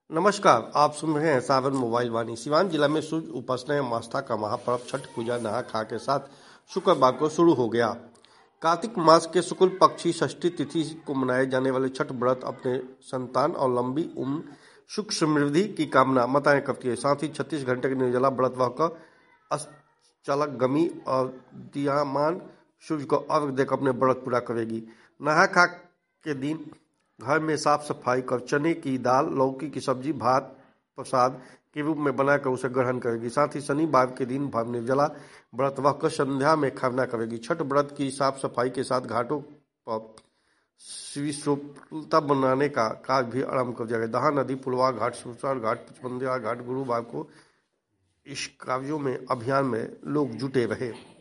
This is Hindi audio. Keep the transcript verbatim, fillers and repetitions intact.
नमस्कार, आप सुन रहे हैं सावन मोबाइल वाणी। सिवान जिला में सूर्य उपासना एवं आस्था का महापर्व छठ पूजा नहा खा के साथ शुक्रवार को शुरू हो गया। कार्तिक मास के शुक्ल पक्ष की षष्ठी तिथि को मनाए जाने वाले छठ व्रत अपने संतान और लंबी उम्र, सुख समृद्धि की कामना माताएं करती है। साथ ही छत्तीस घंटे के निर्जला व्रत वह अष्टचालगमी और दीयमान सूर्य को अर्घ्य देकर अपने व्रत पूरा करेगी। नहा खा के दिन घर में साफ सफाई कर चने की दाल, लौकी की सब्जी, भात प्रसाद के रूप में बनाकर उसे ग्रहण करेगी। साथ ही शनिवार के दिन भर निर्जला व्रत वह कर संध्या में खरना करेगी। छठ व्रत की साफ सफाई के साथ घाटों पर विश्वता बनाने का कार्य भी आरंभ कर दिया गया। दहा नदी, पुलवा घाट, सुरसर घाट, पचमंदिया घाट गुरुवार को इस कार्यों में अभियान में लोग जुटे रहे।